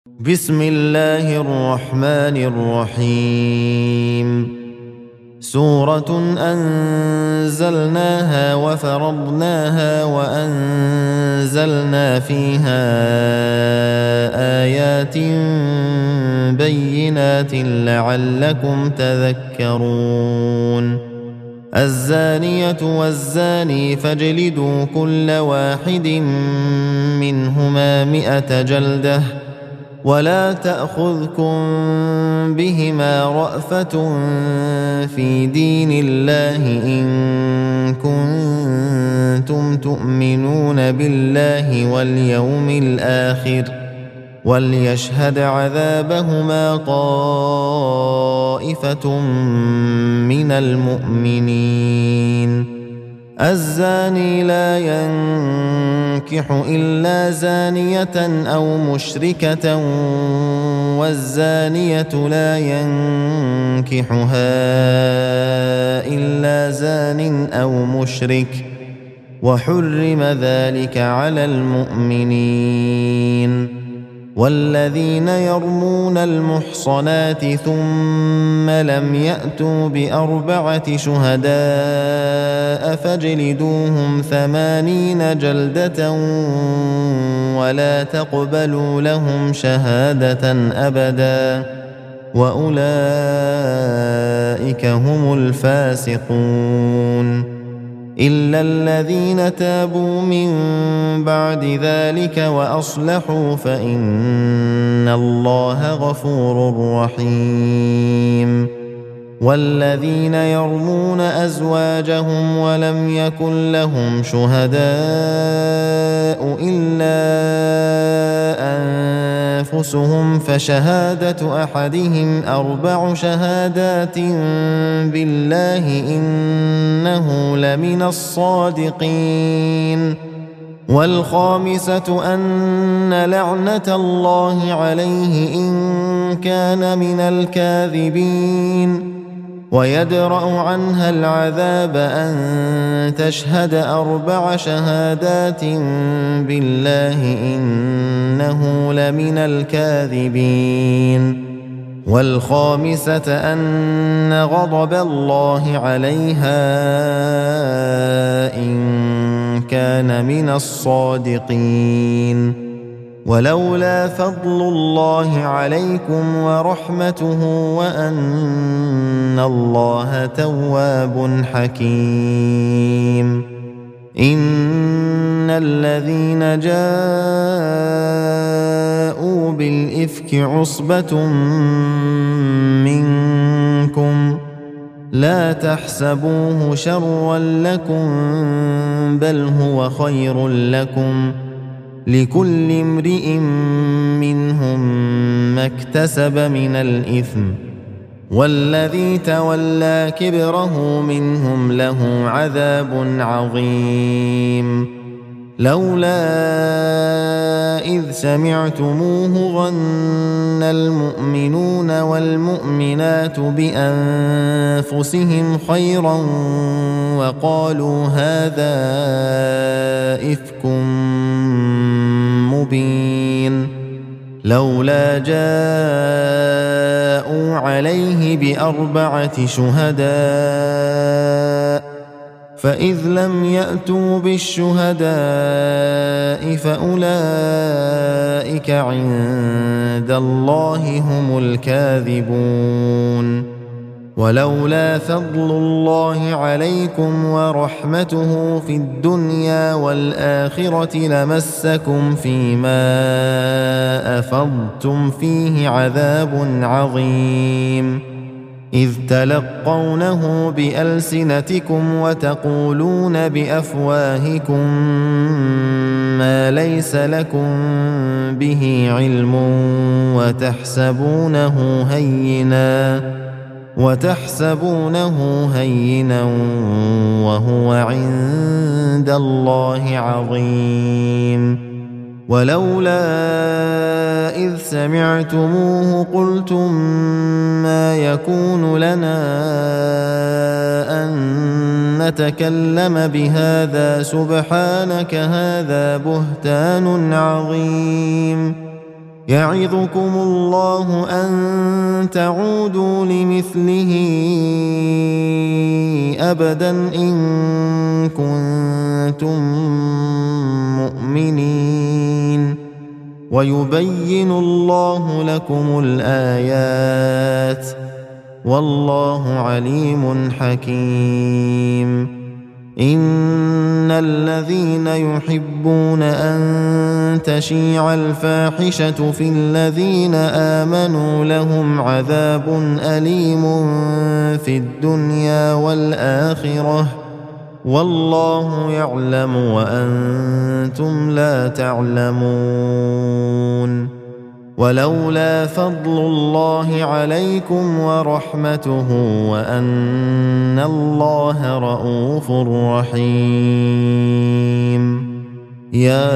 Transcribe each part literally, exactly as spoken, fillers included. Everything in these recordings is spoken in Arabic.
بسم الله الرحمن الرحيم سورة أنزلناها وفرضناها وأنزلنا فيها آيات بينات لعلكم تذكرون الزانية والزاني فاجلدوا كل واحد منهما مئة جلدة ولا تأخذكم بهما رأفة في دين الله إن كنتم تؤمنون بالله واليوم الآخر وليشهد عذابهما طائفة من المؤمنين الزاني لا ينكح إلا زانية أو مشركة والزانية لا ينكحها إلا زان أو مشرك وحرم ذلك على المؤمنين والذين يرمون المحصنات ثم لم يأتوا بأربعة شهداء فاجلدوهم ثمانين جلدة ولا تقبلوا لهم شهادة أبدا وأولئك هم الفاسقون إلا الذين تابوا من بعد ذلك وأصلحوا فإن الله غفور رحيم والذين يرمون أزواجهم ولم يكن لهم شهداء إلا أنفسهم فشهادة أحدهم أربع شهادات بالله إنه لمن الصادقين والخامسة أن لعنة الله عليه إن كان من الكاذبين ويدرأ عنها العذاب أن تشهد أربع شهادات بالله إنه لمن الكاذبين والخامسة أن غضب الله عليها إن كان من الصادقين ولولا فضل الله عليكم ورحمته وأن الله تواب حكيم إن الذين جاءوا بالإفك عصبة منكم لا تحسبوه شرا لكم بل هو خير لكم لكل امرئ منهم ما اكتسب من الإثم والذي تولى كبره منهم له عذاب عظيم لولا إذ سمعتموه ظن المؤمنون والمؤمنات بأنفسهم خيرا وقالوا هذا إفك مبين لولا جاءوا عليه بأربعة شهداء فإذ لم يأتوا بالشهداء فأولئك عند الله هم الكاذبون ولولا فضل الله عليكم ورحمته في الدنيا والآخرة لمسكم فيما أفضتم فيه عذاب عظيم إذ تلقونه بألسنتكم وتقولون بأفواهكم ما ليس لكم به علم وتحسبونه هينا وتحسبونه هينا وهو عند الله عظيم ولولا إذ سمعتموه قلتم ما يكون لنا أن نتكلم بهذا سبحانك هذا بهتان عظيم يعظكم الله أن تعودوا لمثله أبدا إن كنتم مؤمنين ويبين الله لكم الآيات والله عليم حكيم إن الذين يحبون أن تشيع الفاحشة في الذين آمنوا لهم عذاب أليم في الدنيا والآخرة والله يعلم وأنتم لا تعلمون ولولا فضل الله عليكم ورحمته وأن الله رءوف رحيم يا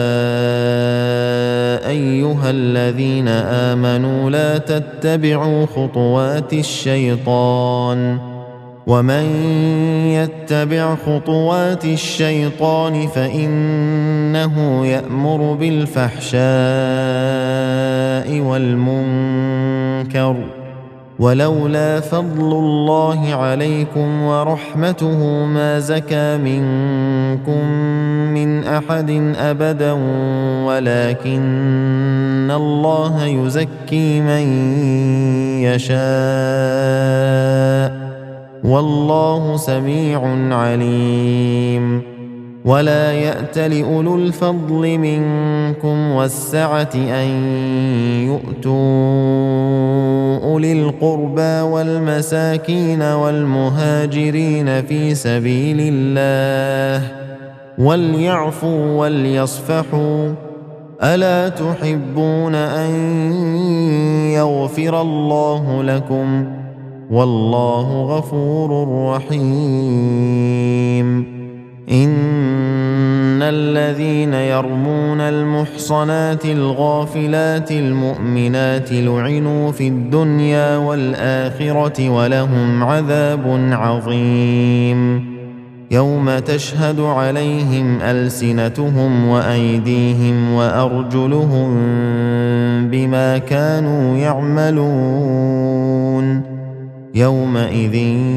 أيها الذين آمنوا لا تتبعوا خطوات الشيطان ومن يتبع خطوات الشيطان فإنه يأمر بالفحشاء والمنكر ولولا فضل الله عليكم ورحمته ما زكى منكم من أحد أبدا ولكن الله يزكي من يشاء والله سميع عليم ولا يأتل أولو الفضل منكم والسعة أن يؤتوا أولي القربى والمساكين والمهاجرين في سبيل الله وليعفوا وليصفحوا ألا تحبون أن يغفر الله لكم والله غفور رحيم إن الذين يرمون المحصنات الغافلات المؤمنات لعنوا في الدنيا والآخرة ولهم عذاب عظيم يوم تشهد عليهم ألسنتهم وأيديهم وأرجلهم بما كانوا يعملون يومئذ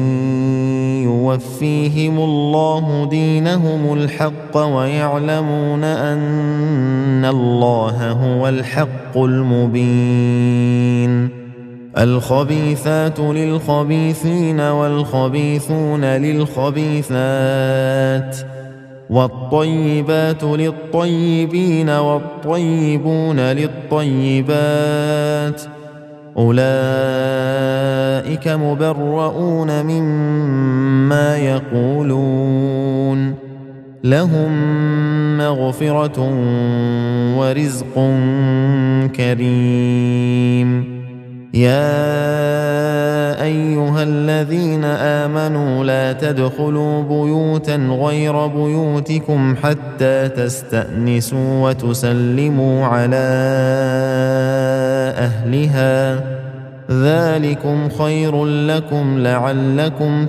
يوفيهم الله دينهم الحق ويعلمون أن الله هو الحق المبين الخبيثات للخبيثين والخبيثون للخبيثات والطيبات للطيبين والطيبون للطيبات أولئك مبرؤون مما يقولون لهم مغفرة ورزق كريم يا أيها الذين آمنوا لا تدخلوا بيوتا غير بيوتكم حتى تستأنسوا وتسلموا على أهلها ذلكم خير لكم لعلكم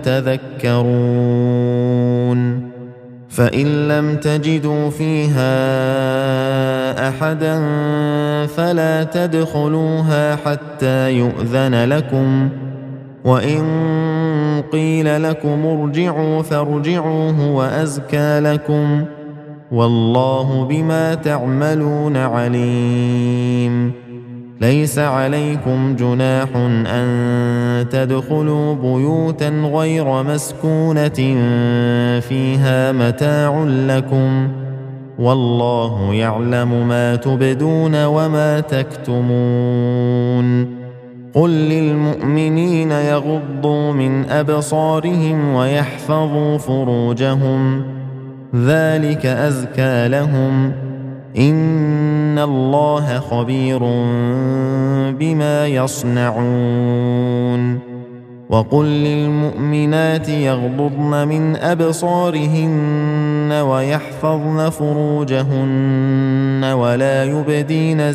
تذكرون فإن لم تجدوا فيها أحدا فلا تدخلوها حتى يؤذن لكم وإن قيل لكم ارجعوا فارجعوا هو أزكى لكم والله بما تعملون عليم ليس عليكم جناح أن تدخلوا بيوتا غير مسكونة فيها متاع لكم والله يعلم ما تبدون وما تكتمون قل للمؤمنين يغضوا من أبصارهم ويحفظوا فروجهم ذلك أزكى لهم إن الله خبير بما يصنعون وقل للمؤمنات يغضضن من أبصارهن ويحفظن فروجهن ولا يبدين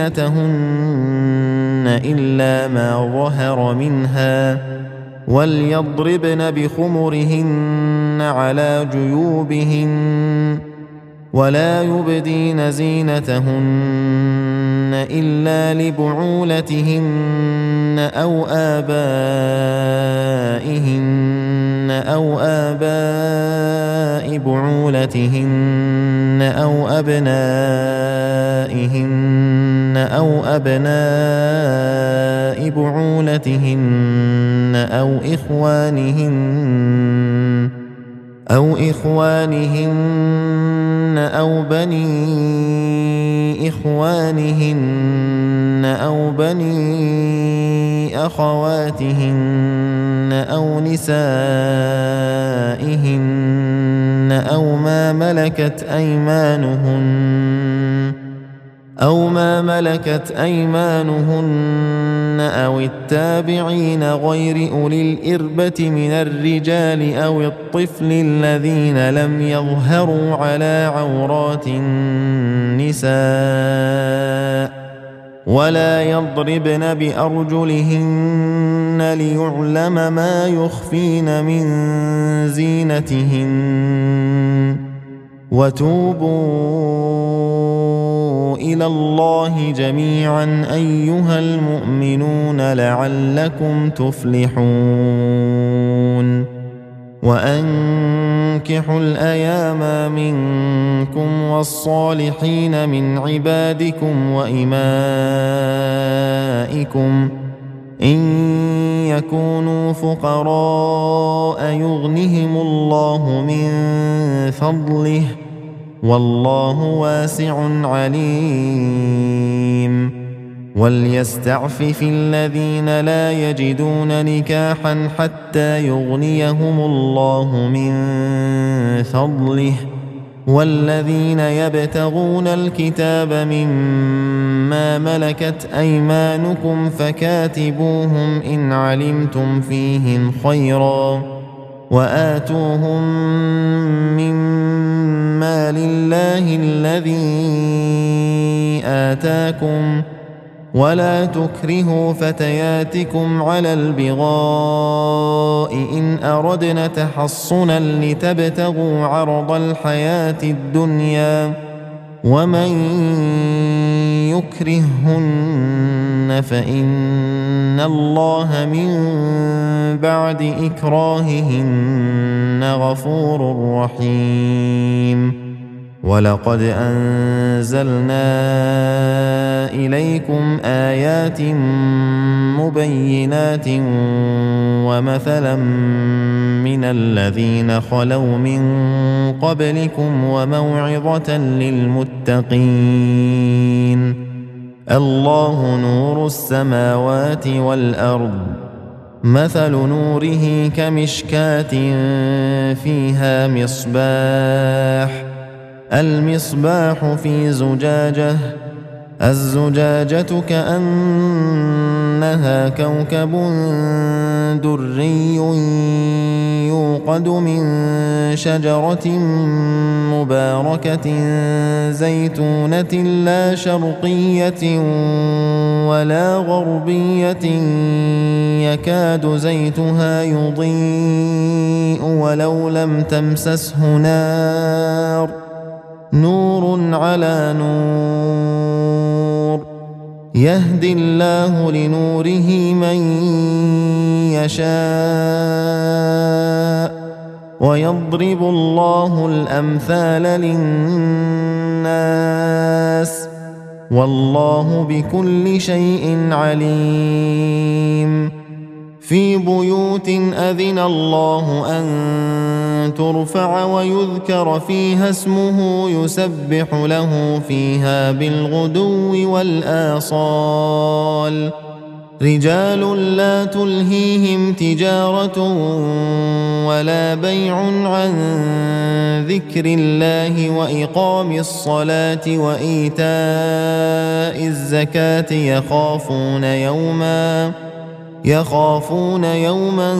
زينتهن إلا ما ظهر منها وليضربن بخمرهن على جيوبهن ولا يبدين زينتهن إلا لبعولتهن أو آبائهن أو آباء بعولتهن أو أبنائهن أو أبناء بعولتهن أو إخوانهن أو إخوانهن أو بني إخوانهن أو بني أخواتهن أو نسائهن أو ما ملكت أيمانهن أو ما ملكت أيمانهن أو التابعين غير أولي الإربة من الرجال أو الطفل الذين لم يظهروا على عورات النساء ولا يضربن بأرجلهن ليعلم ما يخفين من زينتهن وتوبوا إلى الله جميعا أيها المؤمنون لعلكم تفلحون وأنكحوا الأيام منكم والصالحين من عبادكم وإمائكم إن يكونوا فقراء يغنهم الله من فضله والله واسع عليم وليستعفف الذين لا يجدون نكاحا حتى يغنيهم الله من فضله والذين يبتغون الكتاب مما ملكت أيمانكم فكاتبوهم إن علمتم فيهم خيرا وآتوهم من مال الله الذي آتاكم ولا تكرهوا فتياتكم على البغاء إن أردنا تحصنا لتبتغوا عرض الحياة الدنيا ومن يكرههن فإن الله من بعد إكراههن غفور رحيم ولقد أنزلنا إليكم آيات مبينات ومثلا من الذين خلوا من قبلكم وموعظة للمتقين الله نور السماوات والأرض مثل نوره كمشكاة فيها مصباح المصباح في زجاجة الزجاجة كأنها كوكب دري يوقد من شجرة مباركة زيتونة لا شرقية ولا غربية يكاد زيتها يضيء ولو لم تمسسه نار نور على نور يهدي الله لنوره من يشاء ويضرب الله الأمثال للناس والله بكل شيء عليم في بيوت أذن الله أن ترفع ويذكر فيها اسمه يسبح له فيها بالغدو والآصال رجال لا تلهيهم تجارة ولا بيع عن ذكر الله وإقام الصلاة وإيتاء الزكاة يخافون يوما يخافون يوما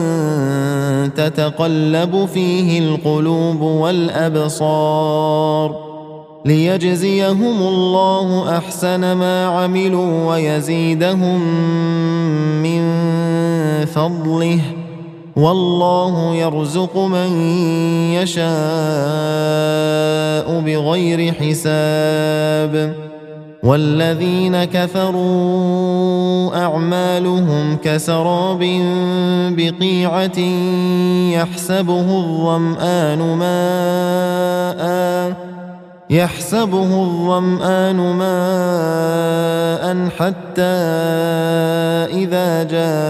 تتقلب فيه القلوب والأبصار ليجزيهم الله أحسن ما عملوا ويزيدهم من فضله والله يرزق من يشاء بغير حساب والذين كفروا أعمالهم كسراب بقيعة يحسبه الظمآن ماء يحسبه الظمآن ماء حتى إذا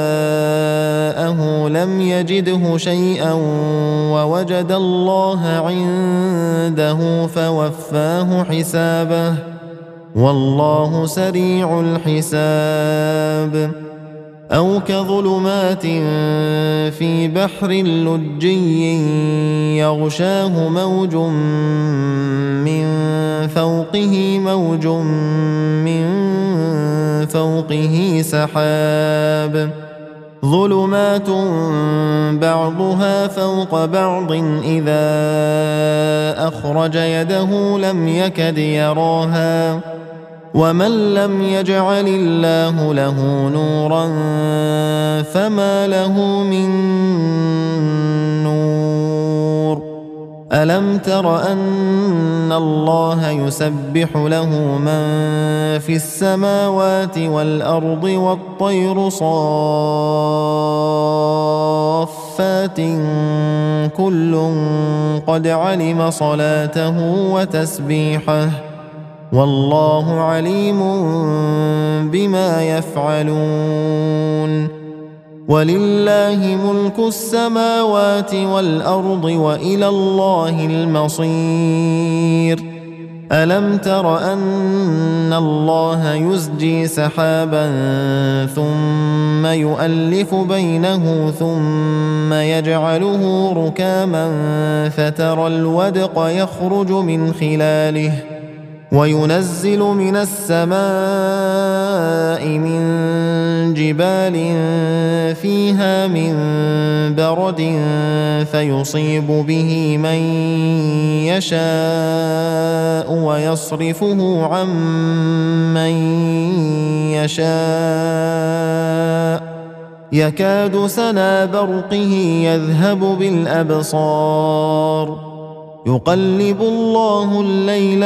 جاءه لم يجده شيئا ووجد الله عنده فوفاه حسابه والله سريع الحساب أو كظلمات في بحر لجي يغشاه موج من فوقه موج من فوقه سحاب ظلمات بعضها فوق بعض إذا أخرج يده لم يكد يراها ومن لم يجعل الله له نورا فما له من نور ألم تر أن الله يسبح له من في السماوات والأرض والطير صافات كل قد علم صلاته وتسبيحه والله عليم بما يفعلون ولله ملك السماوات والأرض وإلى الله المصير ألم تر أن الله يزجي سحابا ثم يؤلف بينه ثم يجعله ركاما فترى الودق يخرج من خلاله وينزل من السماء من جبال فيها من برد فيصيب به من يشاء ويصرفه عن من يشاء يكاد سنا برقه يذهب بالأبصار يقلب الله الليل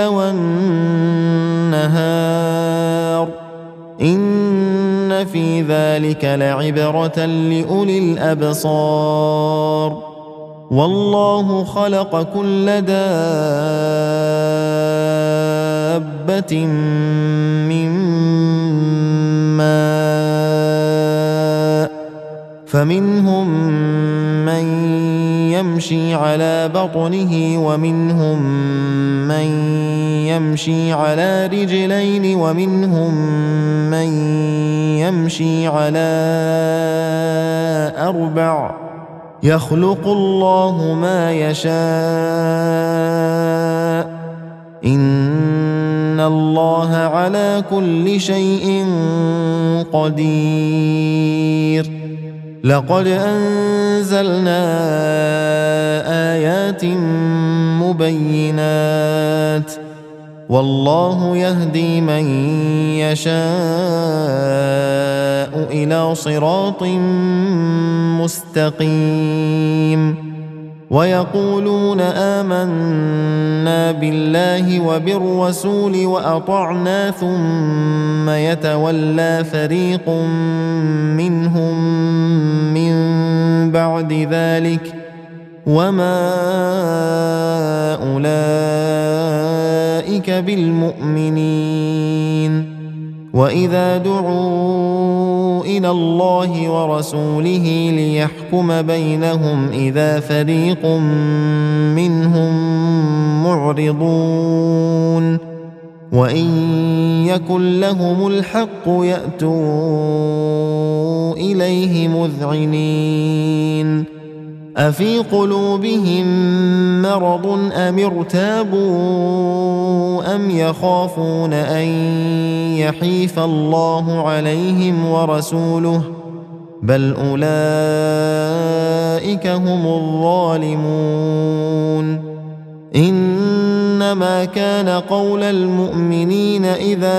والنهار إن في ذلك لعبرة لأولي الأبصار والله خلق كل دابة من ماء فمنهم من يمشي على بطنه ومنهم من يمشي على رجلين ومنهم من يمشي على أربع يخلق الله ما يشاء إن الله على كل شيء قدير لقد أنزلنا آيات مبينات والله يهدي من يشاء إلى صراط مستقيم ويقولون آمنا بالله وبالرسول وأطعنا ثم يتولى فريق منهم من بعد ذلك وما أولئك بالمؤمنين وإذا دعوا إلى الله ورسوله ليحكم بينهم إذا فريق منهم معرضون وإن يكن لهم الحق يأتوا إليه مذعنين أفي قلوبهم مرض أم ارتابوا أم يخافون أن يحيف الله عليهم ورسوله بل أولئك هم الظالمون إنما كان قول المؤمنين إذا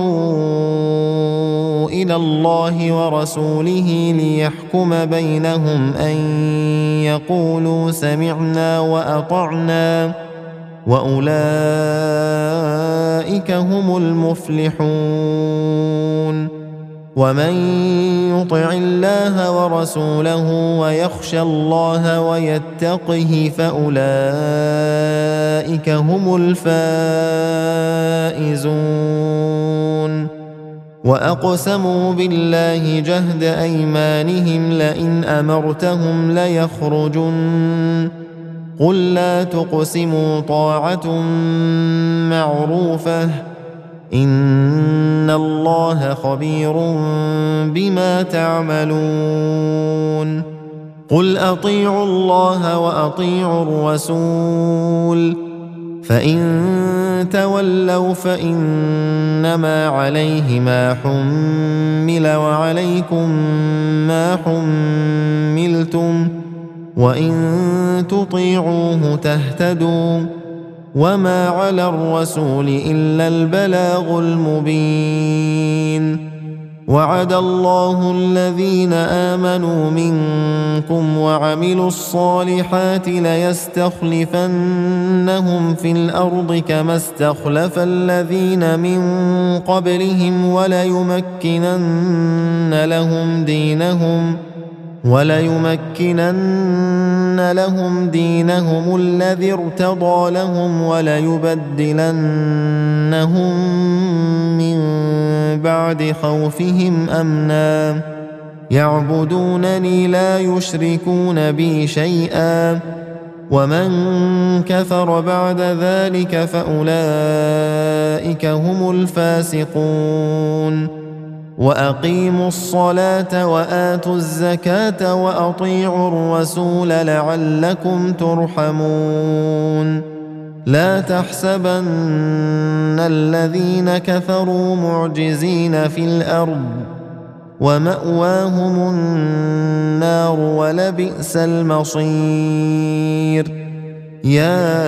دعوا إلى الله ورسوله ليحكم بينهم أن يقولوا سمعنا وأطعنا وأولئك هم المفلحون. ومن يطع الله ورسوله ويخشى الله ويتقه فأولئك هم الفائزون. وأقسموا بالله جهد أيمانهم لئن أمرتهم ليخرجن قل لا تقسموا طاعة معروفة إن الله خبير بما تعملون. قل أطيعوا الله وأطيعوا الرسول فإن تولوا فإنما عليه ما حمل وعليكم ما حملتم وإن تطيعوه تهتدوا وما على الرسول إلا البلاغ المبين. وعد الله الذين آمنوا منكم وعملوا الصالحات ليستخلفنهم في الأرض كما استخلف الذين من قبلهم وليمكنن لهم دينهم وليمكنن لهم دينهم الذي ارتضى لهم وليبدلنهم من بعد خوفهم أمنا يعبدونني لا يشركون بي شيئا ومن كفر بعد ذلك فأولئك هم الفاسقون. وأقيموا الصلاة وآتوا الزكاة وأطيعوا الرسول لعلكم ترحمون. لا تحسبن الذين كفروا معجزين في الأرض ومأواهم النار ولبئس المصير. يا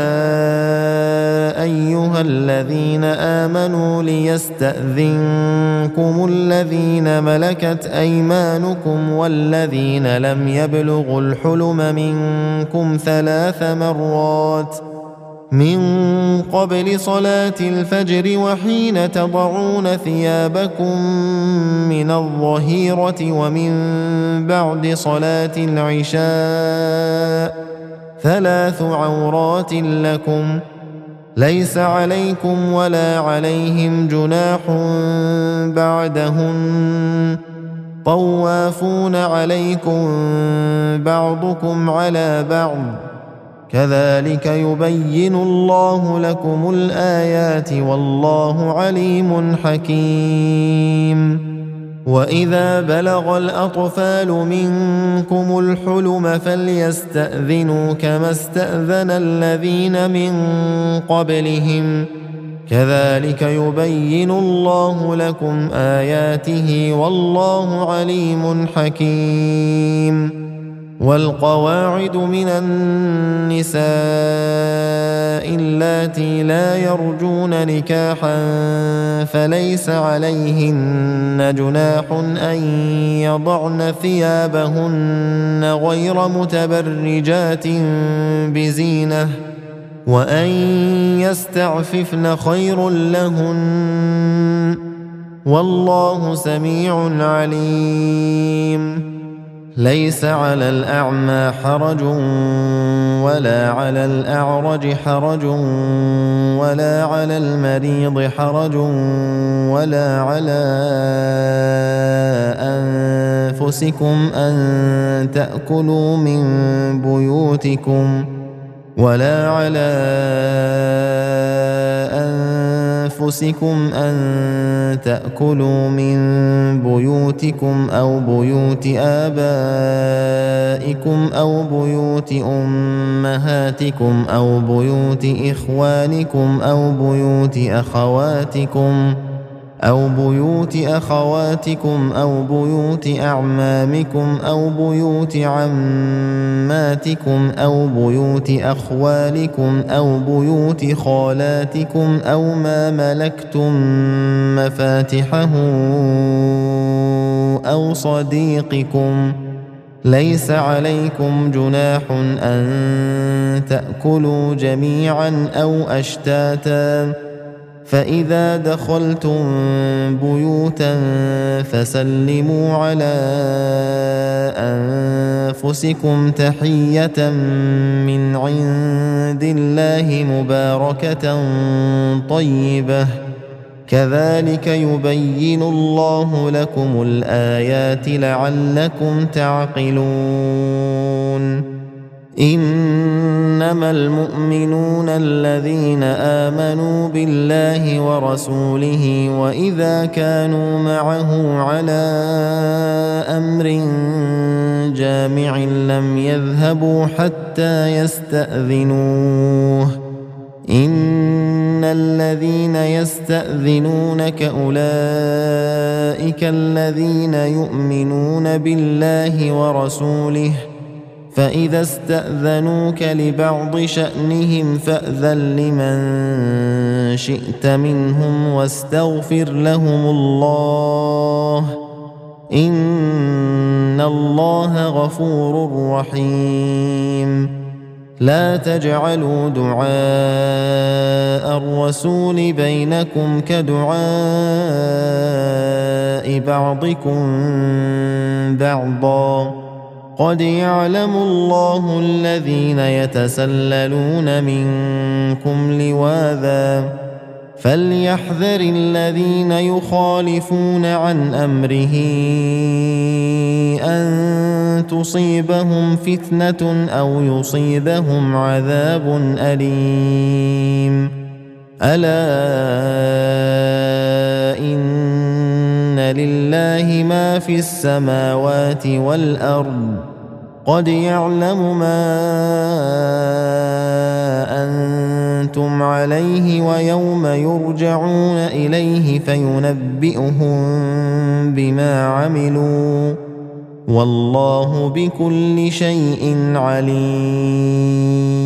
أيها الذين آمنوا ليستأذنكم الذين ملكت أيمانكم والذين لم يبلغوا الحلم منكم ثلاث مرات من قبل صلاة الفجر وحين تضعون ثيابكم من الظهيرة ومن بعد صلاة العشاء ثلاث عورات لكم ليس عليكم ولا عليهم جناح بعدهن طوافون عليكم بعضكم على بعض كذلك يبين الله لكم الآيات والله عليم حكيم. وإذا بلغ الأطفال منكم الحلم فليستأذنوا كما استأذن الذين من قبلهم كذلك يبين الله لكم آياته والله عليم حكيم. والقواعد من النساء اللاتي لا يرجون نكاحا فليس عليهن جناح أن يضعن ثيابهن غير متبرجات بزينة وأن يستعففن خير لهن والله سميع عليم. ليس على الأعمى حرج ولا على الأعرج حرج ولا على المريض حرج ولا على أنفسكم أن تأكلوا من بيوتكم ولا على أنفسكم أن تأكلوا من بيوتكم أو بيوت آبائكم أو بيوت أمهاتكم أو بيوت إخوانكم أو بيوت أخواتكم أو بيوت أخواتكم أو بيوت أعمامكم أو بيوت عماتكم أو بيوت أخوالكم أو بيوت خالاتكم أو ما ملكتم مفاتحه أو صديقكم ليس عليكم جناح أن تأكلوا جميعا أو أشتاتا فإذا دخلتم بيوتا فسلموا على أنفسكم تحية من عند الله مباركة طيبة كذلك يبين الله لكم الآيات لعلكم تعقلون إنما المؤمنون الذين آمنوا بالله ورسوله وإذا كانوا معه على أمر جامع لم يذهبوا حتى يستأذنوه إن الذين يستأذنونك أولئك الذين يؤمنون بالله ورسوله فإذا استأذنوك لبعض شأنهم فأذن لمن شئت منهم واستغفر لهم الله إن الله غفور رحيم لا تجعلوا دعاء الرسول بينكم كدعاء بعضكم بعضا قد يعلم الله الذين يتسللون منكم لواذا فليحذر الذين يخالفون عن أمره أن تصيبهم فتنة أو يصيبهم عذاب أليم ألا إن لله ما في السماوات والأرض قد يعلم ما أنتم عليه ويوم يرجعون إليه فينبئهم بما عملوا والله بكل شيء عليم